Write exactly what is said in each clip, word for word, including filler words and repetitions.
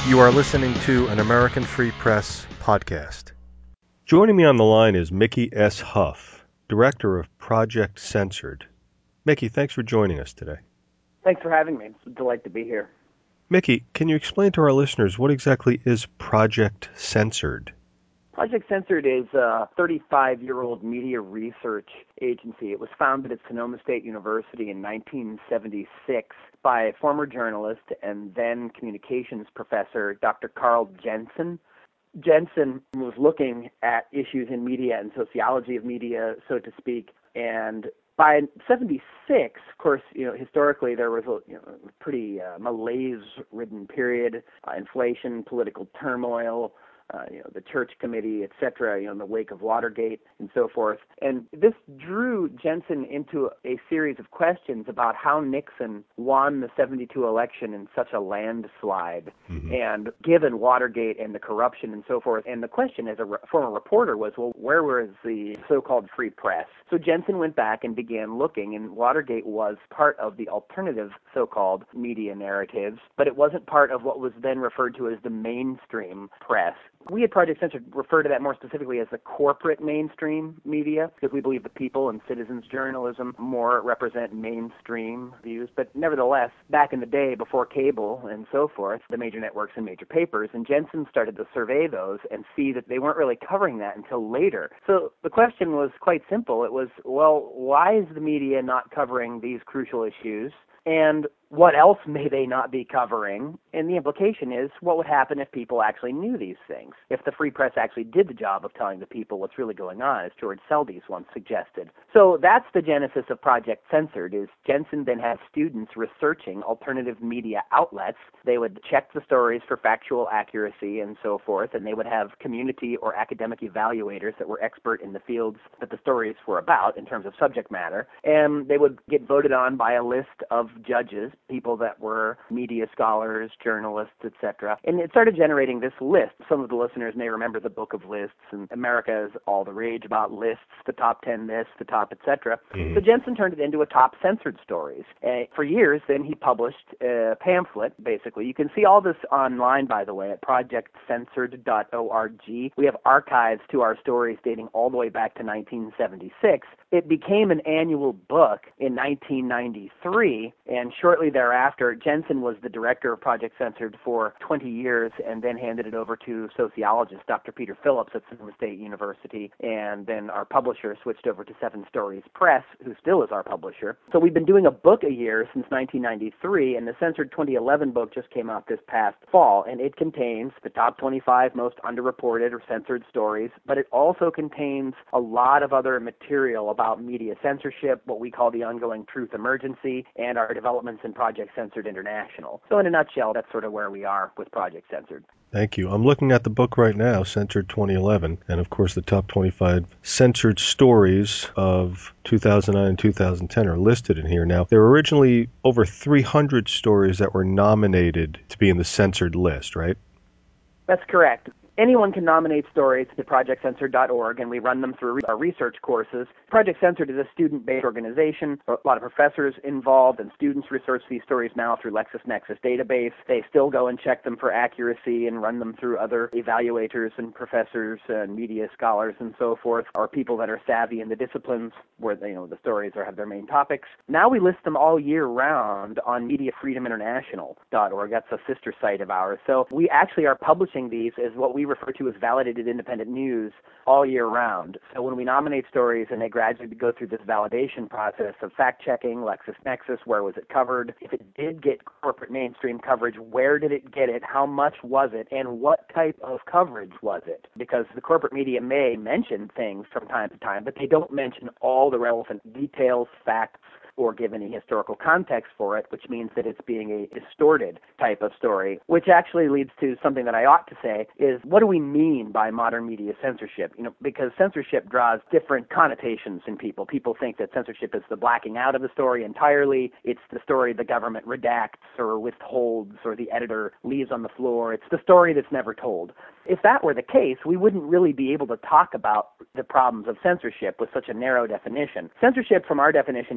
You are listening to an American Free Press podcast. Joining me on the line is Mickey S. Huff, Director of Project Censored. Mickey, thanks for joining us today. Thanks for having me. It's a delight to be here. Mickey, can you explain to our listeners what exactly is Project Censored? Project Censored is a thirty-five-year-old media research agency. It was founded at Sonoma State University in nineteen seventy-six by a former journalist and then communications professor, Doctor Carl Jensen. Jensen was looking at issues in media and sociology of media, so to speak, and by seventy-six, of course, you know, historically there was a you know, pretty uh, malaise-ridden period, uh, inflation, political turmoil, Uh, you know, the Church Committee, et cetera, you know, in the wake of Watergate and so forth. And this drew Jensen into a series of questions about how Nixon won the seventy-two election in such a landslide, mm-hmm. and given Watergate and the corruption and so forth. And the question as a re- former reporter was, well, where was the so-called free press? So Jensen went back and began looking, and Watergate was part of the alternative so-called media narratives, but it wasn't part of what was then referred to as the mainstream press. We at Project Censored refer to that more specifically as the corporate mainstream media, because we believe the people and citizens journalism more represent mainstream views. But nevertheless, back in the day, before cable and so forth, the major networks and major papers, and Jensen started to survey those and see that they weren't really covering that until later. So the question was quite simple. It was, well, why is the media not covering these crucial issues? And what else may they not be covering? And the implication is, what would happen if people actually knew these things? If the free press actually did the job of telling the people what's really going on, as George Seldes once suggested. So that's the genesis of Project Censored, is Jensen then had students researching alternative media outlets. They would check the stories for factual accuracy and so forth, and they would have community or academic evaluators that were expert in the fields that the stories were about in terms of subject matter, and they would get voted on by a list of judges, people that were media scholars, journalists, et cetera. And it started generating this list. Some of the listeners may remember the Book of Lists, and America is all the rage about lists, the top ten this, the top, et cetera. Mm-hmm. So Jensen turned it into a top censored stories. Uh, for years, then he published a pamphlet, basically. You can see all this online, by the way, at project censored dot org. We have archives to our stories dating all the way back to nineteen seventy-six. It became an annual book in nineteen ninety-three, and shortly thereafter, Jensen was the director of Project Censored for twenty years and then handed it over to sociologist Doctor Peter Phillips at Sonoma State University, and then our publisher switched over to Seven Stories Press, who still is our publisher. So we've been doing a book a year since nineteen ninety-three, and the Censored twenty eleven book just came out this past fall, and it contains the top twenty-five most underreported or censored stories, but it also contains a lot of other material about media censorship, what we call the ongoing truth emergency, and our developments in Project Censored International. So in a nutshell, that's sort of where we are with Project Censored. Thank you. I'm looking at the book right now, Censored twenty eleven, and of course the top twenty-five censored stories of two thousand nine and two thousand ten are listed in here. Now, there were originally over three hundred stories that were nominated to be in the censored list, right? That's correct. Anyone can nominate stories to project censored dot org, and we run them through our research courses. Project Censored is a student-based organization. A lot of professors involved, and students research these stories now through LexisNexis database. They still go and check them for accuracy and run them through other evaluators and professors and media scholars and so forth, or people that are savvy in the disciplines where you know the stories are, have their main topics. Now we list them all year round on media freedom international dot org. That's a sister site of ours. So we actually are publishing these as what we refer to as validated independent news all year round. So when we nominate stories and they gradually go through this validation process of fact-checking, LexisNexis, where was it covered? If it did get corporate mainstream coverage, where did it get it? How much was it? And what type of coverage was it? Because the corporate media may mention things from time to time, but they don't mention all the relevant details, facts, or give any historical context for it, which means that it's being a distorted type of story, which actually leads to something that I ought to say is, what do we mean by modern media censorship? You know, because censorship draws different connotations in people. People think that censorship is the blacking out of the story entirely. It's the story the government redacts or withholds or the editor leaves on the floor. It's the story that's never told. If that were the case, we wouldn't really be able to talk about the problems of censorship with such a narrow definition. Censorship, from our definition, is anything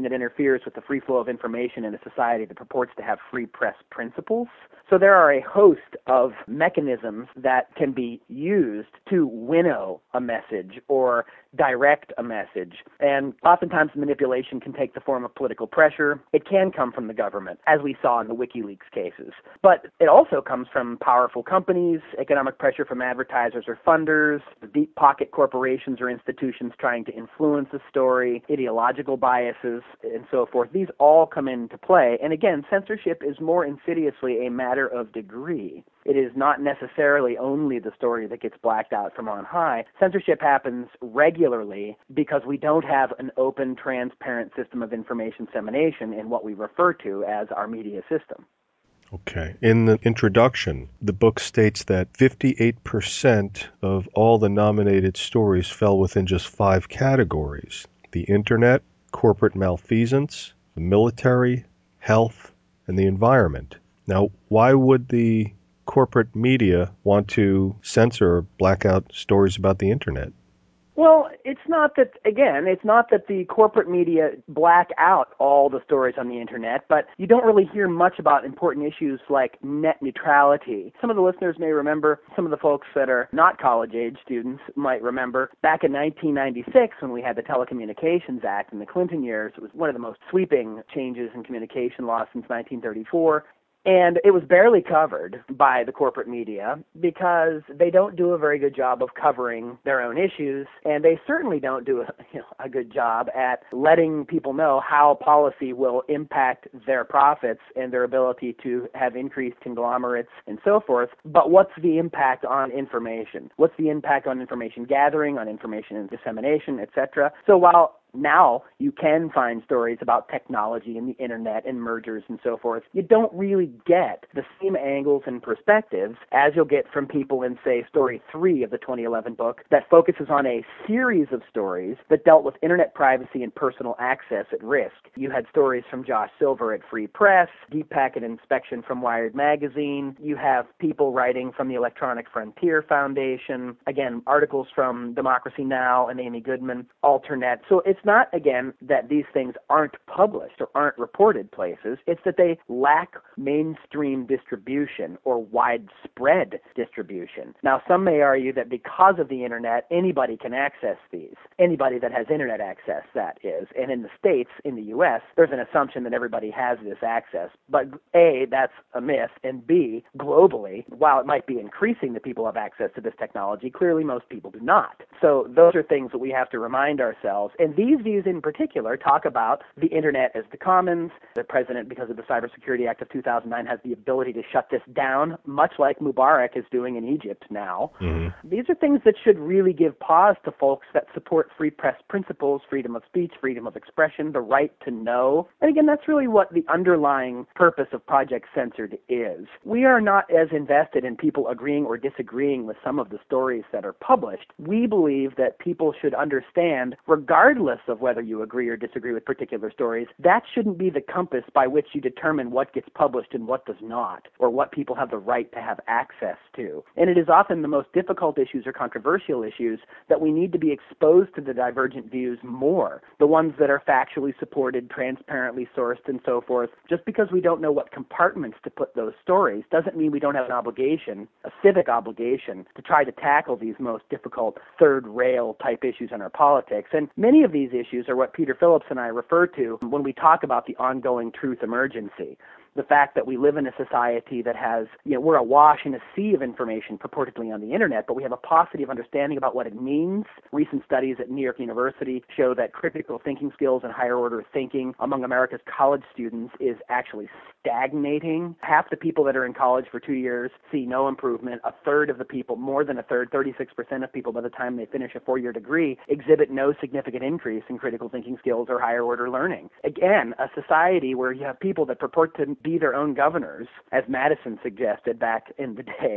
that interferes with the free flow of information in a society that purports to have free press principles. So there are a host of mechanisms that can be used to winnow a message or direct a message. And oftentimes manipulation can take the form of political pressure. It can come from the government, as we saw in the WikiLeaks cases. But it also comes from powerful companies, economic pressure from advertisers or funders, deep pocket corporations or institutions trying to influence a story, ideological biases, and so forth. These all come into play. And again, censorship is more insidiously a matter of degree. It is not necessarily only the story that gets blacked out from on high. Censorship happens regularly because we don't have an open, transparent system of information dissemination in what we refer to as our media system. Okay. In the introduction, the book states that fifty-eight percent of all the nominated stories fell within just five categories: the internet, corporate malfeasance, the military, health, and the environment. Now, why would the corporate media want to censor or black out stories about the internet? Well, it's not that, again, it's not that the corporate media black out all the stories on the internet, but you don't really hear much about important issues like net neutrality. Some of the listeners may remember, some of the folks that are not college-age students might remember, back in nineteen ninety-six when we had the Telecommunications Act in the Clinton years, it was one of the most sweeping changes in communication law since nineteen thirty-four. And it was barely covered by the corporate media because they don't do a very good job of covering their own issues, and they certainly don't do a, you know, a good job at letting people know how policy will impact their profits and their ability to have increased conglomerates and so forth. But what's the impact on information? What's the impact on information gathering, on information dissemination, et cetera? So while now you can find stories about technology and the internet and mergers and so forth, you don't really get the same angles and perspectives as you'll get from people in, say, story three of the twenty eleven book that focuses on a series of stories that dealt with internet privacy and personal access at risk. You had stories from Josh Silver at Free Press, Deep Packet Inspection from Wired Magazine. You have people writing from the Electronic Frontier Foundation. Again, articles from Democracy Now! And Amy Goodman, Alternet. So it's not, again, that these things aren't published or aren't reported places. It's that they lack mainstream distribution or widespread distribution. Now, some may argue that because of the internet, anybody can access these. Anybody that has internet access, that is. And in the States, in the U S, there's an assumption that everybody has this access. But A, that's a myth, and B, globally, while it might be increasing that people have access to this technology, clearly most people do not. So those are things that we have to remind ourselves. And these views in particular talk about the internet as the commons. The president, because of the Cybersecurity Act of two thousand nine, has the ability to shut this down, much like Mubarak is doing in Egypt now. Mm-hmm. These are things that should really give pause to folks that support free press principles, freedom of speech, freedom of expression, the right to know. And again, that's really what the underlying purpose of Project Censored is. We are not as invested in people agreeing or disagreeing with some of the stories that are published. We believe that people should understand, regardless of whether you agree or disagree with particular stories, that shouldn't be the compass by which you determine what gets published and what does not, or what people have the right to have access to. And it is often the most difficult issues or controversial issues that we need to be exposed to the divergent views more, the ones that are factually supported, transparently sourced, and so forth. Just because we don't know what compartments to put those stories doesn't mean we don't have an obligation, a civic obligation, to try to tackle these most difficult third-rail type issues in our politics. And many of these issues are what Peter Phillips and I refer to when we talk about the ongoing truth emergency. The fact that we live in a society that has, you know, we're awash in a sea of information purportedly on the internet, but we have a paucity of understanding about what it means. Recent studies at New York University show that critical thinking skills and higher order thinking among America's college students is actually stagnating. Half the people that are in college for two years see no improvement. A third of the people, more than a third, thirty-six percent of people by the time they finish a four-year degree, exhibit no significant increase in critical thinking skills or higher order learning. Again, a society where you have people that purport to be their own governors, as Madison suggested back in the day,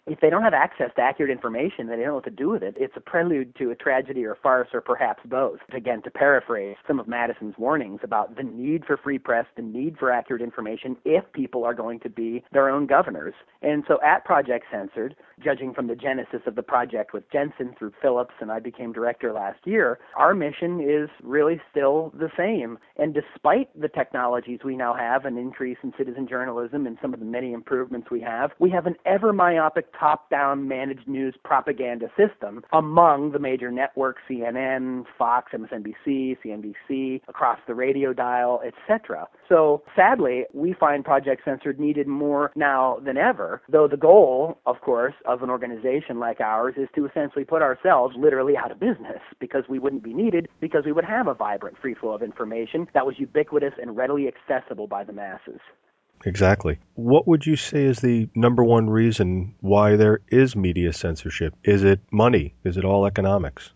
if they don't have access to accurate information, they don't know what to do with it. It's a prelude to a tragedy or farce or perhaps both. Again, to paraphrase some of Madison's warnings about the need for free press, the need for accurate information if people are going to be their own governors. And so at Project Censored, judging from the genesis of the project with Jensen through Phillips, and I became director last year, our mission is really still the same. And despite the technologies we now have, an increase in citizen journalism and some of the many improvements we have, we have an ever myopic top-down managed news propaganda system among the major networks, C N N, Fox, M S N B C, C N B C, across the radio dial, et cetera. So sadly, we find Project Censored needed more now than ever, though the goal, of course, of an organization like ours is to essentially put ourselves literally out of business, because we wouldn't be needed, because we would have a vibrant free flow of information that was ubiquitous and readily accessible by the masses. Exactly. What would you say is the number one reason why there is media censorship? Is it money? Is it all economics?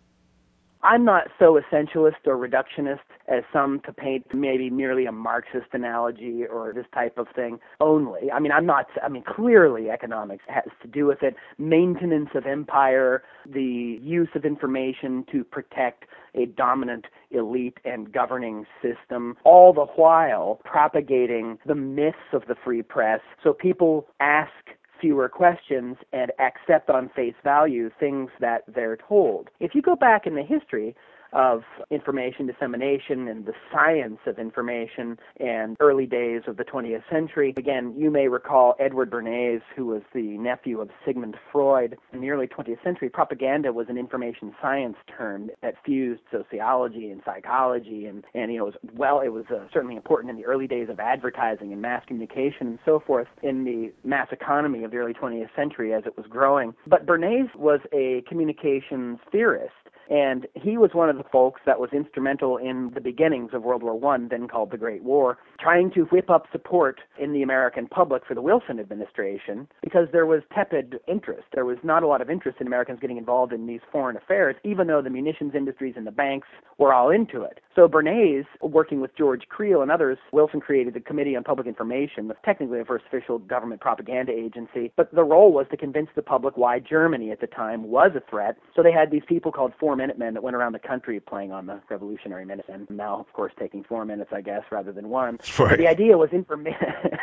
I'm not so essentialist or reductionist as some to paint maybe merely a Marxist analogy or this type of thing only. I mean, I'm not, I mean, clearly economics has to do with it. Maintenance of empire, the use of information to protect a dominant elite and governing system, all the while propagating the myths of the free press so people ask fewer questions and accept on face value things that they're told. If you go back in the history of information dissemination and the science of information and early days of the twentieth century. Again, you may recall Edward Bernays, who was the nephew of Sigmund Freud. In the early twentieth century, propaganda was an information science term that fused sociology and psychology, and, and you know, it was, well, it was uh, certainly important in the early days of advertising and mass communication and so forth in the mass economy of the early twentieth century as it was growing. But Bernays was a communications theorist, and he was one of the folks that was instrumental in the beginnings of World War One, then called the Great War, trying to whip up support in the American public for the Wilson administration because there was tepid interest. There was not a lot of interest in Americans getting involved in these foreign affairs, even though the munitions industries and the banks were all into it. So Bernays, working with George Creel and others, Wilson created the Committee on Public Information, was technically the first official government propaganda agency, but the role was to convince the public why Germany at the time was a threat. So they had these people called Four Minutemen that went around the country playing on the Revolutionary Minutemen, now, of course, taking four minutes, I guess, rather than one. Right. The idea was informa-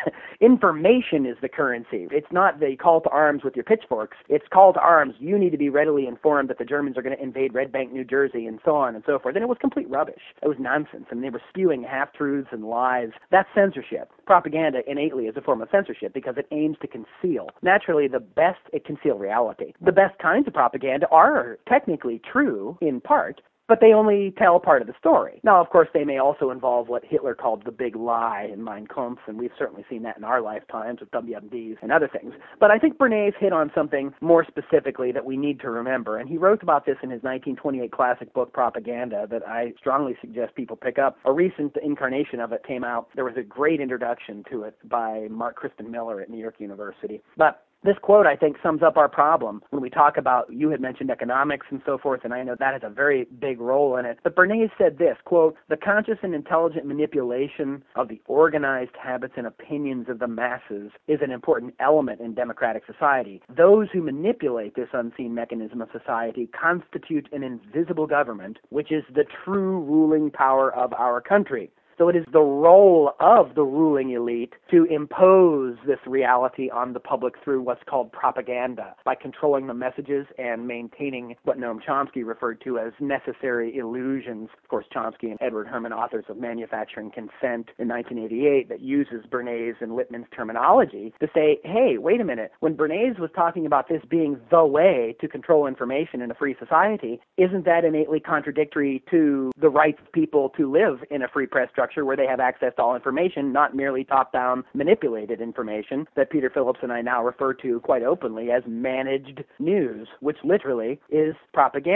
information is the currency. It's not the call to arms with your pitchforks. It's call to arms. You need to be readily informed that the Germans are going to invade Red Bank, New Jersey, and so on and so forth. And it was complete rubbish. It was nonsense, and they were spewing half-truths and lies. That's censorship. Propaganda innately is a form of censorship because it aims to conceal. Naturally, the best, it conceal reality. The best kinds of propaganda are technically true in part, but they only tell part of the story. Now, of course, they may also involve what Hitler called the big lie in Mein Kampf, and we've certainly seen that in our lifetimes with W M Ds and other things. But I think Bernays hit on something more specifically that we need to remember, and he wrote about this in his nineteen twenty-eight classic book, Propaganda, that I strongly suggest people pick up. A recent incarnation of it came out. There was a great introduction to it by Mark Crispin Miller at New York University. But this quote, I think, sums up our problem when we talk about, you had mentioned economics and so forth, and I know that has a very big role in it. But Bernays said this, quote, "The conscious and intelligent manipulation of the organized habits and opinions of the masses is an important element in democratic society. Those who manipulate this unseen mechanism of society constitute an invisible government, which is the true ruling power of our country." So it is the role of the ruling elite to impose this reality on the public through what's called propaganda, by controlling the messages and maintaining what Noam Chomsky referred to as necessary illusions. Of course, Chomsky and Edward Herman, authors of Manufacturing Consent in nineteen eighty-eight, that uses Bernays and Lippmann's terminology to say, hey, wait a minute, when Bernays was talking about this being the way to control information in a free society, isn't that innately contradictory to the rights of people to live in a free press structure where they have access to all information, not merely top-down manipulated information that Peter Phillips and I now refer to quite openly as managed news, which literally is propaganda.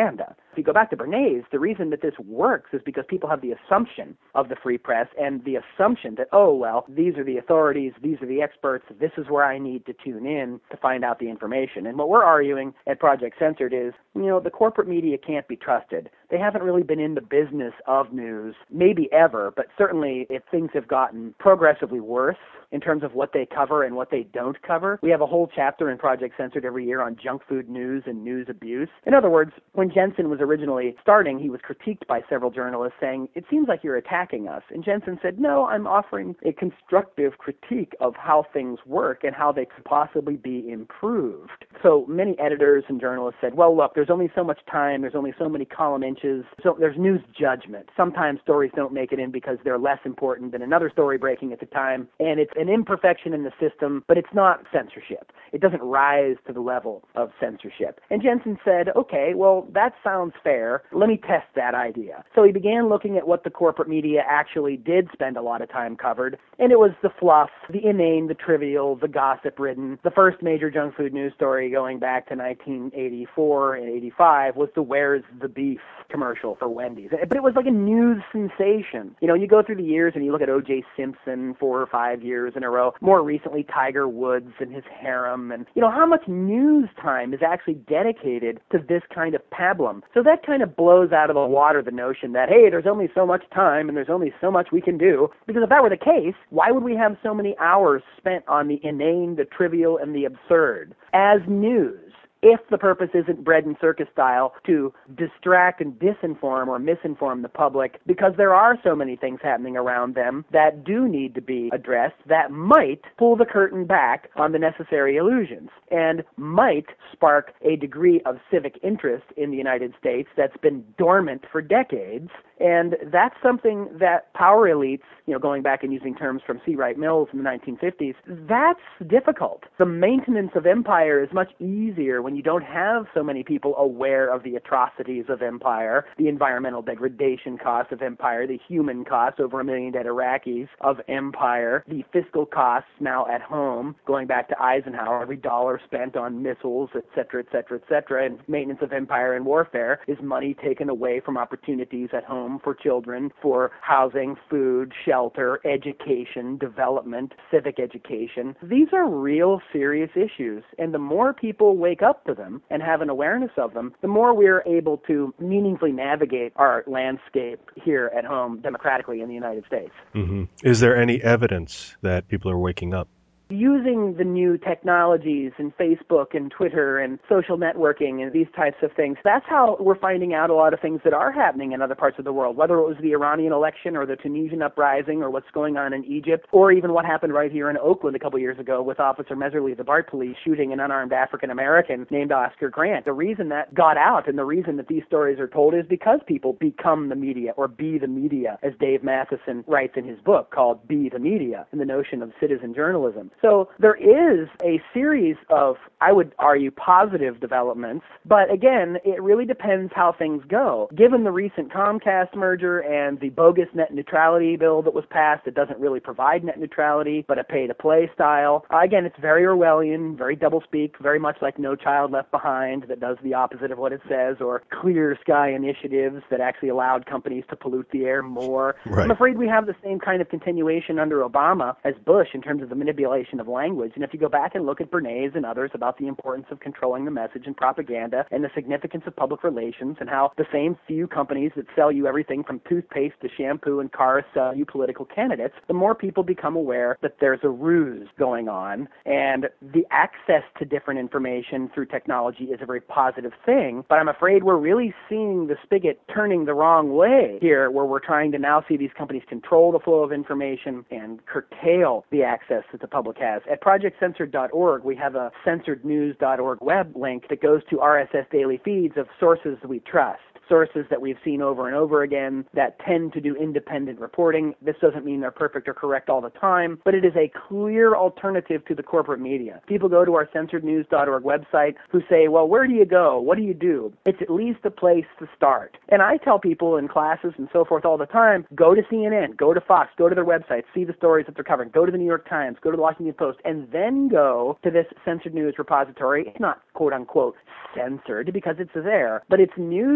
If you go back to Bernays, the reason that this works is because people have the assumption of the free press and the assumption that, oh, well, these are the authorities, these are the experts, this is where I need to tune in to find out the information. And what we're arguing at Project Censored is, you know, the corporate media can't be trusted. They haven't really been in the business of news, maybe ever, but certainly if things have gotten progressively worse in terms of what they cover and what they don't cover. We have a whole chapter in Project Censored every year on junk food news and news abuse. In other words, when Jensen was originally starting, he was critiqued by several journalists saying, it seems like you're attacking us. And Jensen said, no, I'm offering a constructive critique of how things work and how they could possibly be improved. So many editors and journalists said, well, look, there's only so much time, there's only so many column inches, so there's news judgment. Sometimes stories don't make it in because they're less important than another story breaking at the time, and it's an imperfection in the system, but it's not censorship. It doesn't rise to the level of censorship. And Jensen said, okay, well, that sounds fair. Let me test that idea. So he began looking at what the corporate media actually did spend a lot of time covered, and it was the fluff, the inane, the trivial, the gossip-ridden. The first major junk food news story going back to nineteen eighty-four and eighty-five was the Where's the Beef commercial for Wendy's. But it was like a news sensation. You know, you go through the years and you look at O J Simpson four or five years in a row. More recently, Tiger Woods and his harem. And, you know, how much news time is actually dedicated to this kind of pablum? So that kind of blows out of the water the notion that, hey, there's only so much time and there's only so much we can do. Because if that were the case, why would we have so many hours spent on the inane, the trivial, and the absurd as news? If the purpose isn't bread and circus style to distract and disinform or misinform the public, because there are so many things happening around them that do need to be addressed that might pull the curtain back on the necessary illusions and might spark a degree of civic interest in the United States that's been dormant for decades. And that's something that power elites, you know, going back and using terms from C. Wright Mills in the nineteen fifties, that's difficult. The maintenance of empire is much easier when you don't have so many people aware of the atrocities of empire, the environmental degradation costs of empire, the human costs, over a million dead Iraqis, of empire, the fiscal costs now at home, going back to Eisenhower, every dollar spent on missiles, et cetera, et cetera, et cetera, and maintenance of empire and warfare is money taken away from opportunities at home for children, for housing, food, shelter, education, development, civic education. These are real serious issues, and the more people wake up to them and have an awareness of them, the more we're able to meaningfully navigate our landscape here at home democratically in the United States. Mm-hmm. Is there any evidence that people are waking up? Using the new technologies and Facebook and Twitter and social networking and these types of things, that's how we're finding out a lot of things that are happening in other parts of the world, whether it was the Iranian election or the Tunisian uprising or what's going on in Egypt, or even what happened right here in Oakland a couple years ago with Officer Meserly, the BART police, shooting an unarmed African-American named Oscar Grant. The reason that got out and the reason that these stories are told is because people become the media, or be the media, as Dave Matheson writes in his book called Be the Media, and the notion of citizen journalism. So there is a series of, I would argue, positive developments, but again, it really depends how things go. Given the recent Comcast merger and the bogus net neutrality bill that was passed, it doesn't really provide net neutrality, but a pay-to-play style. Uh, again, it's very Orwellian, very doublespeak, very much like No Child Left Behind that does the opposite of what it says, or Clear Sky initiatives that actually allowed companies to pollute the air more. Right. I'm afraid we have the same kind of continuation under Obama as Bush in terms of the manipulation of language. And if you go back and look at Bernays and others about the importance of controlling the message and propaganda and the significance of public relations and how the same few companies that sell you everything from toothpaste to shampoo and cars sell you political candidates, the more people become aware that there's a ruse going on, and the access to different information through technology is a very positive thing. But I'm afraid we're really seeing the spigot turning the wrong way here, where we're trying to now see these companies control the flow of information and curtail the access that the public has. At project censored dot org, we have a censored news dot org web link that goes to R S S daily feeds of sources that we trust. Sources that we've seen over and over again that tend to do independent reporting. This doesn't mean they're perfect or correct all the time, but it is a clear alternative to the corporate media. People go to our censored news dot org website who say, well, where do you go? What do you do? It's at least a place to start. And I tell people in classes and so forth all the time, go to C N N, go to Fox, go to their website, see the stories that they're covering, go to the New York Times, go to the Washington Post, and then go to this censored news repository. It's not, quote unquote, censored because it's there, but it's news that's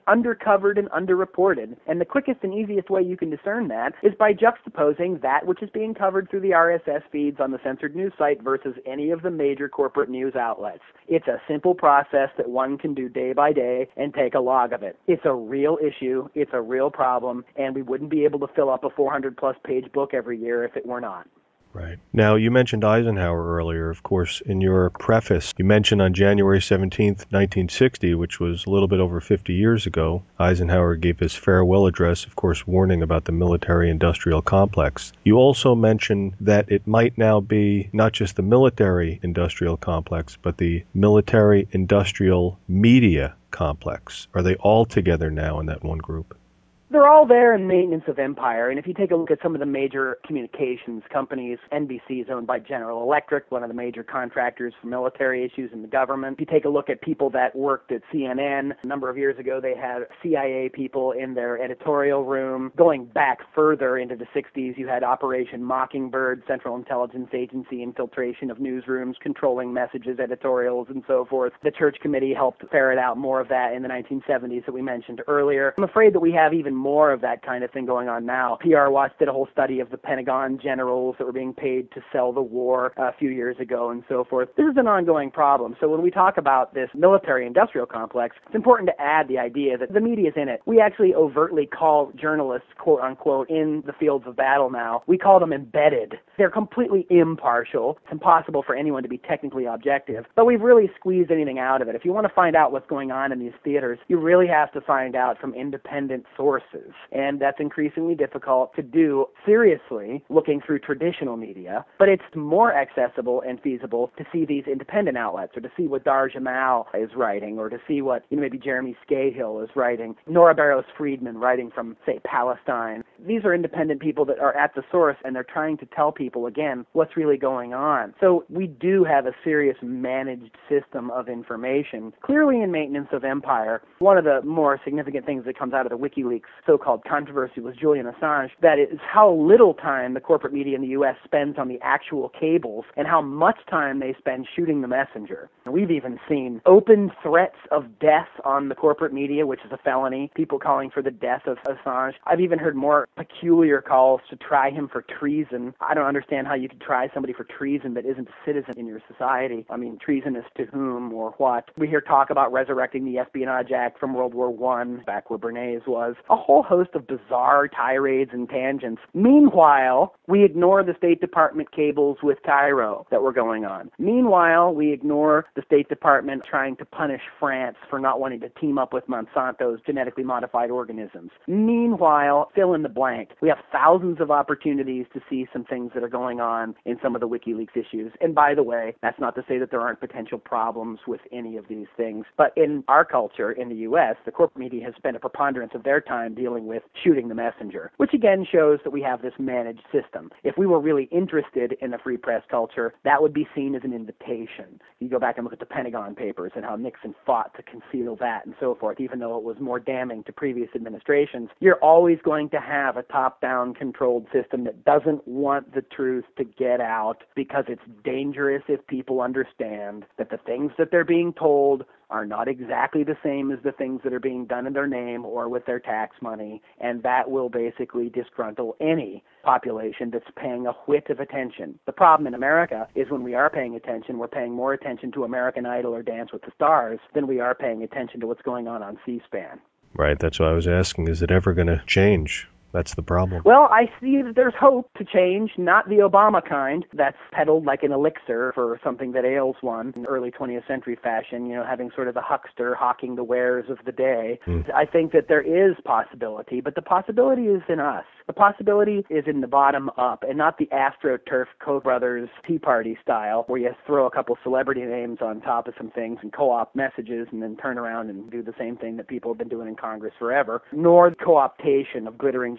undercovered and underreported. And the quickest and easiest way you can discern that is by juxtaposing that which is being covered through the R S S feeds on the censored news site versus any of the major corporate news outlets. It's a simple process that one can do day by day and take a log of it. It's a real issue, it's a real problem, and we wouldn't be able to fill up a four hundred plus page book every year if it were not. Right. Now, you mentioned Eisenhower earlier. Of course, in your preface, you mentioned on January seventeenth, nineteen sixty, which was a little bit over fifty years ago, Eisenhower gave his farewell address, of course, warning about the military-industrial complex. You also mentioned that it might now be not just the military-industrial complex, but the military-industrial media complex. Are they all together now in that one group? They're all there in maintenance of empire, and if you take a look at some of the major communications companies, N B C is owned by General Electric, one of the major contractors for military issues in the government. If you take a look at people that worked at C N N, a number of years ago they had C I A people in their editorial room. Going back further into the sixties, you had Operation Mockingbird, Central Intelligence Agency infiltration of newsrooms, controlling messages, editorials, and so forth. The Church Committee helped ferret out more of that in the nineteen seventies that we mentioned earlier. I'm afraid that we have even more of that kind of thing going on now. P R Watch did a whole study of the Pentagon generals that were being paid to sell the war a few years ago and so forth. This is an ongoing problem. So when we talk about this military-industrial complex, it's important to add the idea that the media is in it. We actually overtly call journalists, quote-unquote, in the fields of battle now, we call them embedded. They're completely impartial. It's impossible for anyone to be technically objective, but we've really squeezed anything out of it. If you want to find out what's going on in these theaters, you really have to find out from independent sources. And that's increasingly difficult to do seriously looking through traditional media, but it's more accessible and feasible to see these independent outlets or to see what Dar Jamal is writing or to see what you know, maybe Jeremy Scahill is writing, Nora Barrows Friedman writing from, say, Palestine. These are independent people that are at the source and they're trying to tell people, again, what's really going on. So we do have a serious managed system of information, clearly in maintenance of empire. One of the more significant things that comes out of the WikiLeaks so-called controversy with Julian Assange, that is how little time the corporate media in the U S spends on the actual cables and how much time they spend shooting the messenger. And we've even seen open threats of death on the corporate media, which is a felony, people calling for the death of Assange. I've even heard more peculiar calls to try him for treason. I don't understand how you could try somebody for treason that isn't a citizen in your society. I mean, treasonous to whom or what? We hear talk about resurrecting the Espionage Act from World War One, back where Bernays was. A whole host of bizarre tirades and tangents. Meanwhile, we ignore the State Department cables with Cairo that were going on. Meanwhile, we ignore the State Department trying to punish France for not wanting to team up with Monsanto's genetically modified organisms. Meanwhile, fill in the blank. We have thousands of opportunities to see some things that are going on in some of the WikiLeaks issues. And by the way, that's not to say that there aren't potential problems with any of these things. But in our culture, in the U S, the corporate media has spent a preponderance of their time dealing with shooting the messenger, which again shows that we have this managed system. If we were really interested in a free press culture, that would be seen as an invitation. You go back and look at the Pentagon Papers and how Nixon fought to conceal that and so forth, even though it was more damning to previous administrations. You're always going to have a top-down controlled system that doesn't want the truth to get out because it's dangerous if people understand that the things that they're being told are not exactly the same as the things that are being done in their name or with their tax money, and that will basically disgruntle any population that's paying a whit of attention. The problem in America is when we are paying attention, we're paying more attention to American Idol or Dance with the Stars than we are paying attention to what's going on on C-SPAN. Right, that's what I was asking. Is it ever going to change? That's the problem. Well, I see that there's hope to change, not the Obama kind that's peddled like an elixir for something that ails one in early twentieth century fashion, you know, having sort of the huckster hawking the wares of the day. Mm. I think that there is possibility, but the possibility is in us. The possibility is in the bottom up and not the AstroTurf Koch brothers Tea Party style where you throw a couple celebrity names on top of some things and co-opt messages and then turn around and do the same thing that people have been doing in Congress forever, nor the co-optation of glittering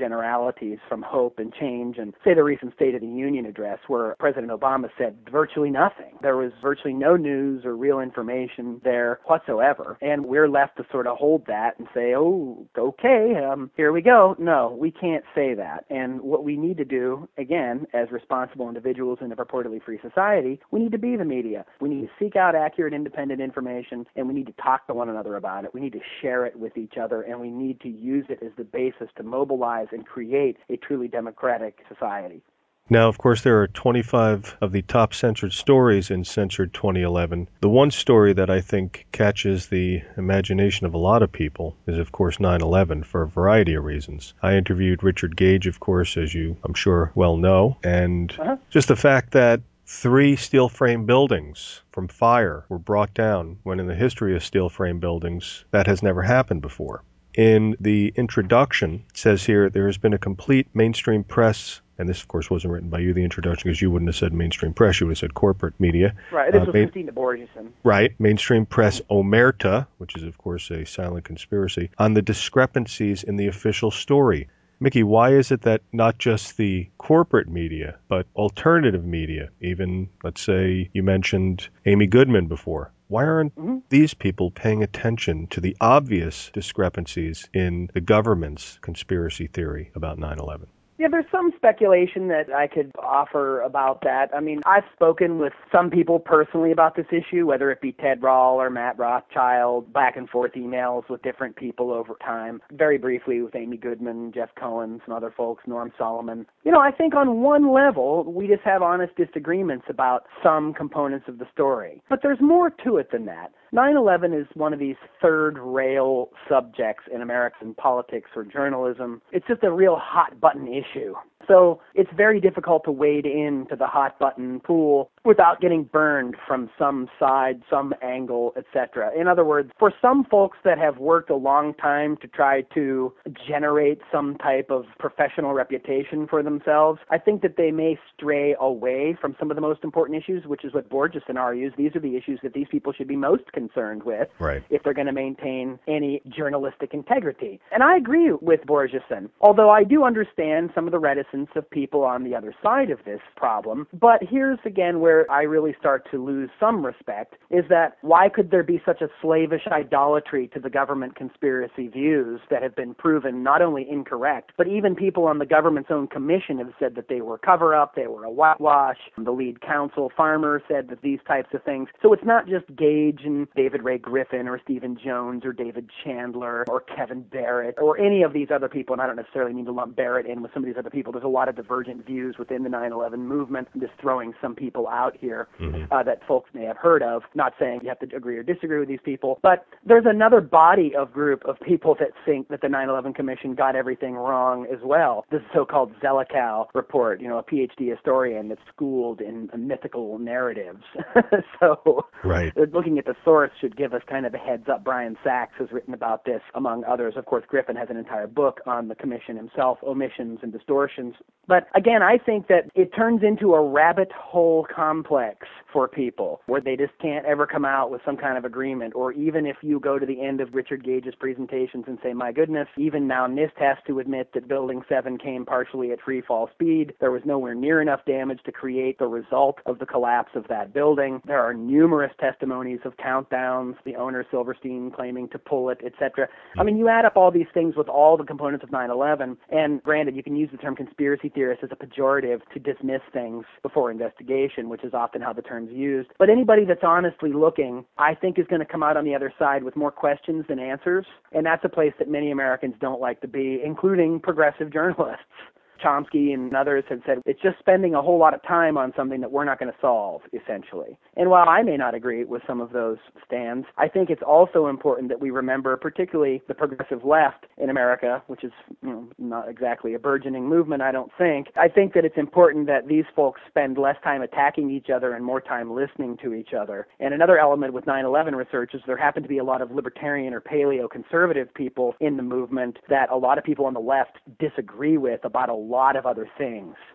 generalities from hope and change and say the recent State of the Union address where President Obama said virtually nothing. There was virtually no news or real information there whatsoever. And we're left to sort of hold that and say, oh, okay, um, here we go. No, we can't say that. And what we need to do, again, as responsible individuals in a purportedly free society, we need to be the media. We need to seek out accurate, independent information, and we need to talk to one another about it. We need to share it with each other, and we need to use it as the basis to mobilize and create a truly democratic society. Now, of course, there are twenty-five of the top censored stories in Censored twenty eleven. The one story that I think catches the imagination of a lot of people is, of course, nine eleven, for a variety of reasons. I interviewed Richard Gage, of course, as you, I'm sure, well know, and uh-huh. just the fact that three steel frame buildings from fire were brought down, when in the history of steel frame buildings, that has never happened before. In the introduction, it says here, there has been a complete mainstream press, and this, of course, wasn't written by you, the introduction, because you wouldn't have said mainstream press, you would have said corporate media. Right, this uh, was main, Christina Borgeson. Right, mainstream press omerta, which is, of course, a silent conspiracy, on the discrepancies in the official story. Mickey, why is it that not just the corporate media, but alternative media, even, let's say, you mentioned Amy Goodman before, why aren't mm-hmm. these people paying attention to the obvious discrepancies in the government's conspiracy theory about nine eleven? Yeah, there's some speculation that I could offer about that. I mean, I've spoken with some people personally about this issue, whether it be Ted Rall or Matt Rothschild, back and forth emails with different people over time. Very briefly with Amy Goodman, Jeff Cohen, some other folks, Norm Solomon. You know, I think on one level, we just have honest disagreements about some components of the story. But there's more to it than that. nine eleven is one of these third-rail subjects in American politics or journalism. It's just a real hot-button issue. So it's very difficult to wade into the hot-button pool without getting burned from some side, some angle, et cetera. In other words, for some folks that have worked a long time to try to generate some type of professional reputation for themselves, I think that they may stray away from some of the most important issues, which is what Borgeson argues. These are the issues that these people should be most concerned with right. if they're going to maintain any journalistic integrity. And I agree with Borgeson, although I do understand some of the reticence of people on the other side of this problem. But here's again where I really start to lose some respect, is that why could there be such a slavish idolatry to the government conspiracy views that have been proven not only incorrect, but even people on the government's own commission have said that they were cover-up, they were a whitewash. The lead counsel, Farmer, said that these types of things. So it's not just Gage and David Ray Griffin or Stephen Jones or David Chandler or Kevin Barrett or any of these other people, and I don't necessarily mean to lump Barrett in with some of these other people. There's a lot of divergent views within the nine eleven movement. I'm just throwing some people out here mm-hmm. uh, that folks may have heard of. Not saying you have to agree or disagree with these people, but there's another body of group of people that think that the nine eleven Commission got everything wrong as well. This so-called Zelikow report, you know, a P H D historian that's schooled in mythical narratives. so right. looking at the source should give us kind of a heads up. Brian Sachs has written about this, among others. Of course, Griffin has an entire book on the Commission himself, Omissions and Distortions. But again, I think that it turns into a rabbit hole complex for people where they just can't ever come out with some kind of agreement. Or even if you go to the end of Richard Gage's presentations and say, my goodness, even now NIST has to admit that Building seven came partially at free fall speed. There was nowhere near enough damage to create the result of the collapse of that building. There are numerous testimonies of countdowns, the owner Silverstein claiming to pull it, et cetera. I mean, you add up all these things with all the components of nine eleven, and granted, you can use the term conspiracy theorist as a pejorative to dismiss things before investigation, which is often how the term's used. But anybody that's honestly looking, I think, is going to come out on the other side with more questions than answers, and that's a place that many Americans don't like to be, including progressive journalists. Chomsky and others have said it's just spending a whole lot of time on something that we're not going to solve, essentially. And while I may not agree with some of those stands, I think it's also important that we remember, particularly the progressive left in America, which is you know, not exactly a burgeoning movement, I don't think. I think that it's important that these folks spend less time attacking each other and more time listening to each other. And another element with nine eleven research is there happen to be a lot of libertarian or paleo-conservative people in the movement that a lot of people on the left disagree with about a lot of other things.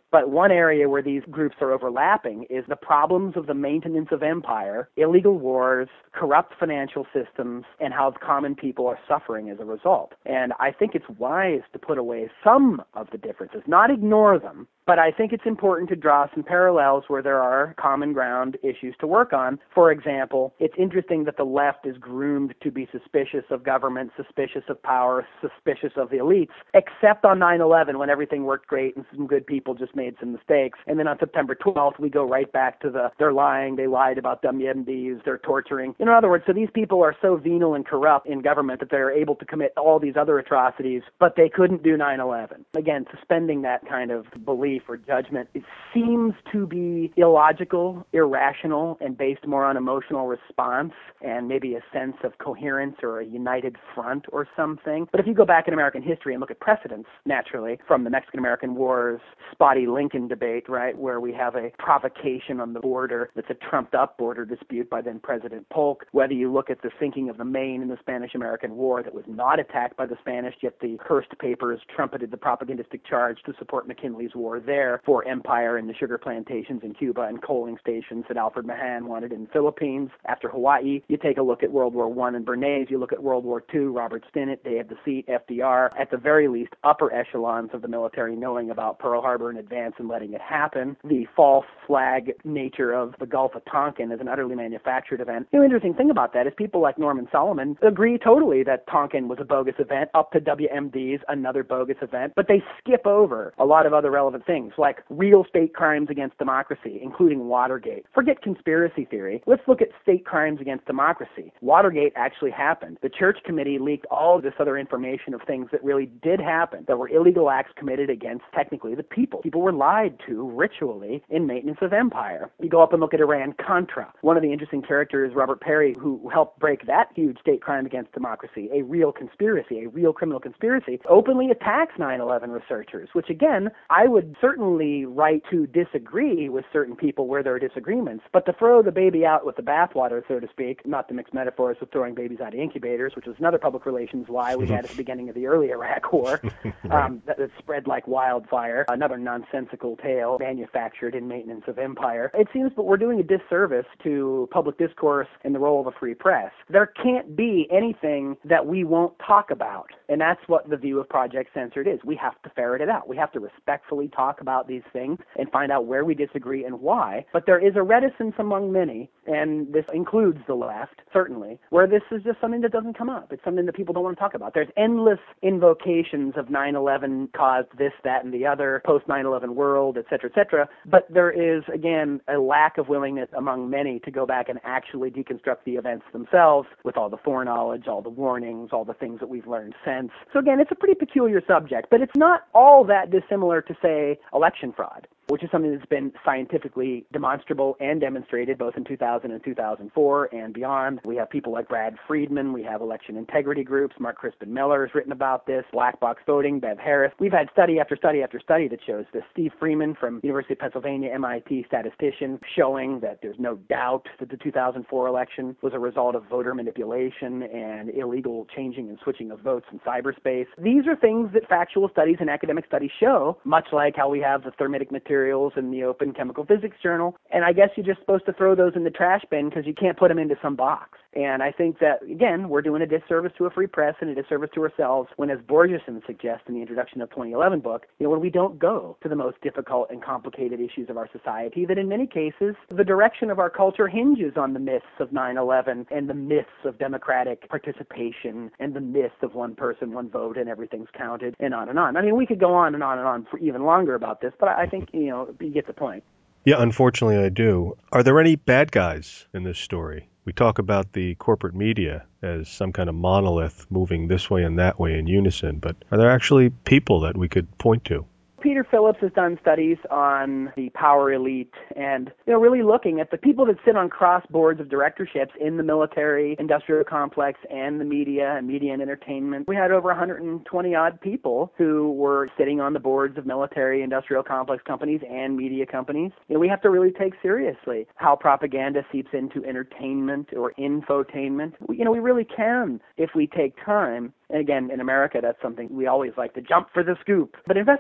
But one area where these groups are overlapping is the problems of the maintenance of empire, illegal wars, corrupt financial systems, and how common people are suffering as a result. And I think it's wise to put away some of the differences, not ignore them, but I think it's important to draw some parallels where there are common ground issues to work on. For example, it's interesting that the left is groomed to be suspicious of government, suspicious of power, suspicious of the elites, except on nine eleven when everything worked great and some good people just made some mistakes. And then on September twelfth, we go right back to the, they're lying, they lied about W M Ds, they're torturing. In other words, so these people are so venal and corrupt in government that they're able to commit all these other atrocities, but they couldn't do nine eleven. Again, suspending that kind of belief or judgment, it seems to be illogical, irrational, and based more on emotional response and maybe a sense of coherence or a united front or something. But if you go back in American history and look at precedents, naturally, from the Mexican-American Wars, spotty Lincoln debate, right, where we have a provocation on the border that's a trumped-up border dispute by then President Polk, whether you look at the sinking of the Maine in the Spanish-American War that was not attacked by the Spanish, yet the Hearst papers trumpeted the propagandistic charge to support McKinley's war there for empire and the sugar plantations in Cuba and coaling stations that Alfred Mahan wanted in the Philippines. After Hawaii, you take a look at World War One and Bernays, you look at World War Two, Robert Stinnett, Day of the Seat, F D R, at the very least, upper echelons of the military knowing about Pearl Harbor in advance and letting it happen. The false flag nature of the Gulf of Tonkin as an utterly manufactured event. The interesting thing about that is people like Norman Solomon agree totally that Tonkin was a bogus event, up to W M Ds, another bogus event, but they skip over a lot of other relevant things like real state crimes against democracy, including Watergate. Forget conspiracy theory. Let's look at state crimes against democracy. Watergate actually happened. The Church Committee leaked all of this other information of things that really did happen, that were illegal acts committed against, technically, the people. People were lied to ritually in maintenance of empire. You go up and look at Iran-Contra. One of the interesting characters, Robert Perry, who helped break that huge state crime against democracy, a real conspiracy, a real criminal conspiracy, openly attacks nine eleven researchers, which again, I would certainly right to disagree with certain people where there are disagreements, but to throw the baby out with the bathwater, so to speak, not to mix metaphors with throwing babies out of incubators, which was another public relations lie we had at the beginning of the early Iraq War, right. um, that, that spread like wildfire, another nonsensical tale manufactured in maintenance of empire. It seems that we're doing a disservice to public discourse and the role of a free press. There can't be anything that we won't talk about, and that's what the view of Project Censored is. We have to ferret it out. We have to respectfully talk about these things and find out where we disagree and why. But there is a reticence among many, and this includes the left, certainly, where this is just something that doesn't come up. It's something that people don't want to talk about. There's endless invocations of nine eleven caused this, that, and the other, post nine eleven world, et cetera, et cetera. But there is, again, a lack of willingness among many to go back and actually deconstruct the events themselves with all the foreknowledge, all the warnings, all the things that we've learned since. So again, it's a pretty peculiar subject, but it's not all that dissimilar to, say, election fraud, which is something that's been scientifically demonstrable and demonstrated both in two thousand and two thousand four and beyond. We have people like Brad Friedman. We have election integrity groups. Mark Crispin Miller has written about this. Black box voting, Bev Harris. We've had study after study after study that shows this. Steve Freeman from University of Pennsylvania, M I T statistician, showing that there's no doubt that the two thousand four election was a result of voter manipulation and illegal changing and switching of votes in cyberspace. These are things that factual studies and academic studies show, much like how we have the thermitic material in the Open Chemical Physics Journal, and I guess you're just supposed to throw those in the trash bin because you can't put them into some box. And I think that, again, we're doing a disservice to a free press and a disservice to ourselves when, as Borgeson suggests in the introduction of twenty eleven book, you know, when we don't go to the most difficult and complicated issues of our society, that in many cases, the direction of our culture hinges on the myths of nine eleven and the myths of democratic participation and the myths of one person, one vote, and everything's counted, and on and on. I mean, we could go on and on and on for even longer about this, but I think, you know, you get the point. Yeah, unfortunately I do. Are there any bad guys in this story? We talk about the corporate media as some kind of monolith moving this way and that way in unison, but are there actually people that we could point to? Peter Phillips has done studies on the power elite and, you know, really looking at the people that sit on cross boards of directorships in the military, industrial complex, and the media, and media and entertainment. We had over one hundred twenty odd people who were sitting on the boards of military, industrial complex companies and media companies. You know, we have to really take seriously how propaganda seeps into entertainment or infotainment. We, you know, we really can if we take time. And again, in America, that's something we always like to jump for the scoop. But investigative journalism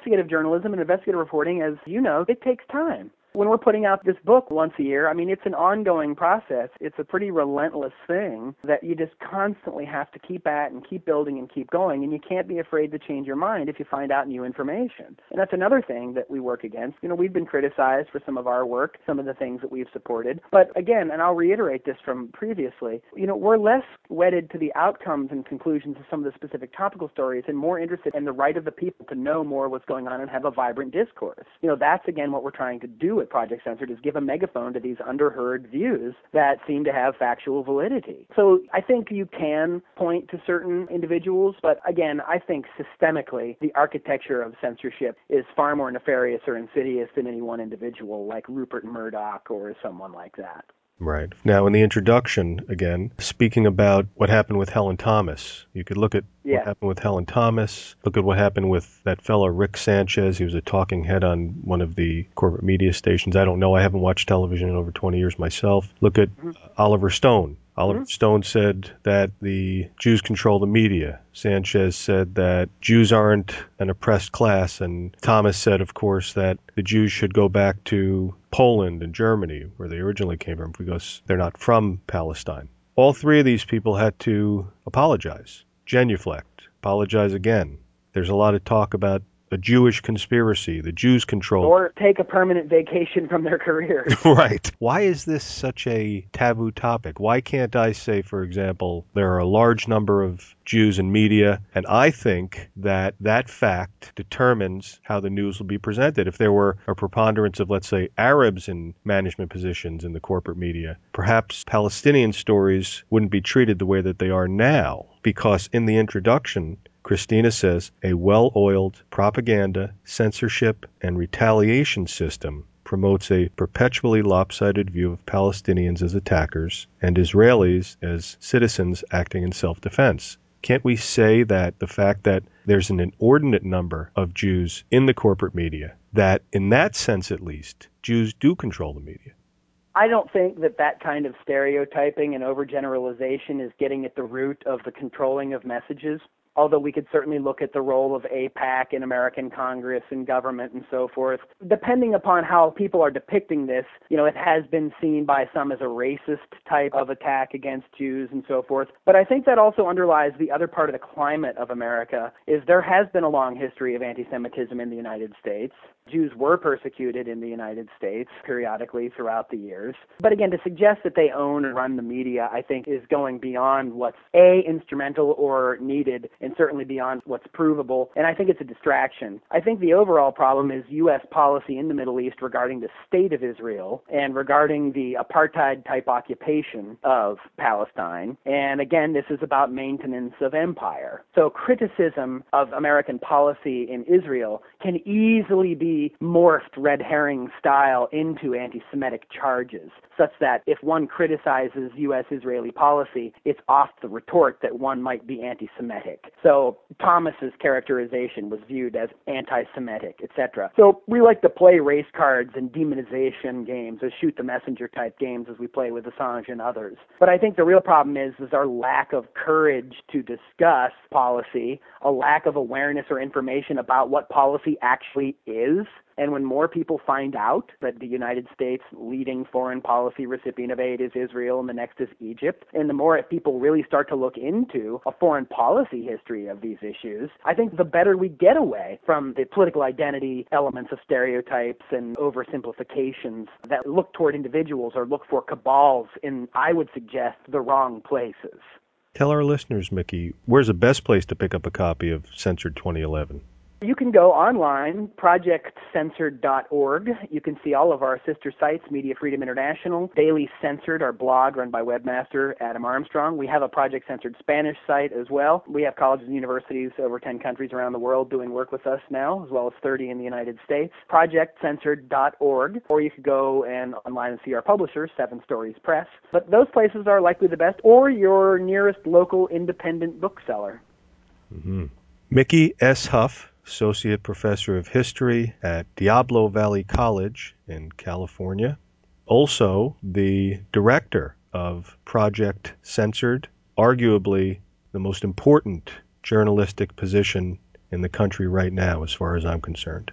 journalism and investigative reporting, as you know, it takes time. When we're putting out this book once a year, I mean, it's an ongoing process. It's a pretty relentless thing that you just constantly have to keep at and keep building and keep going, and you can't be afraid to change your mind if you find out new information. And that's another thing that we work against. You know, we've been criticized for some of our work, some of the things that we've supported. But again, and I'll reiterate this from previously, you know, we're less wedded to the outcomes and conclusions of some of the specific topical stories and more interested in the right of the people to know more what's going on and have a vibrant discourse. You know, that's again what we're trying to do at Project Censored, is give a megaphone to these underheard views that seem to have factual validity. So I think you can point to certain individuals, but again, I think systemically the architecture of censorship is far more nefarious or insidious than any one individual like Rupert Murdoch or someone like that. Right. Now, in the introduction, again, speaking about what happened with Helen Thomas, you could look at yeah. what happened with Helen Thomas, look at what happened with that fellow Rick Sanchez. He was a talking head on one of the corporate media stations. I don't know. I haven't watched television in over twenty years myself. Look at mm-hmm. Oliver Stone. Oliver mm-hmm. Stone said that the Jews control the media. Sanchez said that Jews aren't an oppressed class. And Thomas said, of course, that the Jews should go back to Poland and Germany, where they originally came from, because they're not from Palestine. All three of these people had to apologize, genuflect, apologize again. There's a lot of talk about a Jewish conspiracy, the Jews control. Or take a permanent vacation from their careers. Right. Why is this such a taboo topic? Why can't I say, for example, there are a large number of Jews in media, and I think that that fact determines how the news will be presented. If there were a preponderance of, let's say, Arabs in management positions in the corporate media, perhaps Palestinian stories wouldn't be treated the way that they are now, because in the introduction, Christina says, a well-oiled propaganda, censorship, and retaliation system promotes a perpetually lopsided view of Palestinians as attackers and Israelis as citizens acting in self-defense. Can't we say that the fact that there's an inordinate number of Jews in the corporate media, that in that sense at least, Jews do control the media? I don't think that that kind of stereotyping and overgeneralization is getting at the root of the controlling of messages. Although we could certainly look at the role of AIPAC in American Congress and government and so forth. Depending upon how people are depicting this, you know, it has been seen by some as a racist type of attack against Jews and so forth. But I think that also underlies the other part of the climate of America, is there has been a long history of anti-Semitism in the United States. Jews were persecuted in the United States periodically throughout the years. But again, to suggest that they own and run the media, I think, is going beyond what's A, instrumental or needed, and certainly beyond what's provable. And I think it's a distraction. I think the overall problem is U S policy in the Middle East regarding the state of Israel and regarding the apartheid-type occupation of Palestine. And again, this is about maintenance of empire. So criticism of American policy in Israel can easily be morphed red herring style into anti-Semitic charges, such that if one criticizes U S-Israeli policy, it's off the retort that one might be anti-Semitic. So Thomas's characterization was viewed as anti-Semitic, et cetera. So we like to play race cards and demonization games, or shoot the messenger type games as we play with Assange and others. But I think the real problem is, is our lack of courage to discuss policy, a lack of awareness or information about what policy actually is. And when more people find out that the United States' leading foreign policy recipient of aid is Israel and the next is Egypt, and the more people really start to look into a foreign policy history of these issues, I think the better we get away from the political identity elements of stereotypes and oversimplifications that look toward individuals or look for cabals in, I would suggest, the wrong places. Tell our listeners, Mickey, where's the best place to pick up a copy of Censored twenty eleven? You can go online, project censored dot org. You can see all of our sister sites, Media Freedom International, Daily Censored, our blog run by webmaster Adam Armstrong. We have a Project Censored Spanish site as well. We have colleges and universities over ten countries around the world doing work with us now, as well as thirty in the United States. project censored dot org, or you could go and online and see our publisher, Seven Stories Press. But those places are likely the best, or your nearest local independent bookseller. Mm-hmm. Mickey S. Huff, Associate Professor of History at Diablo Valley College in California. Also, the director of Project Censored, arguably the most important journalistic position in the country right now, as far as I'm concerned.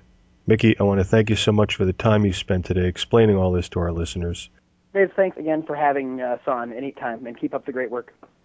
Mickey, I want to thank you so much for the time you spent today explaining all this to our listeners. Dave, thanks again for having us on anytime, and keep up the great work.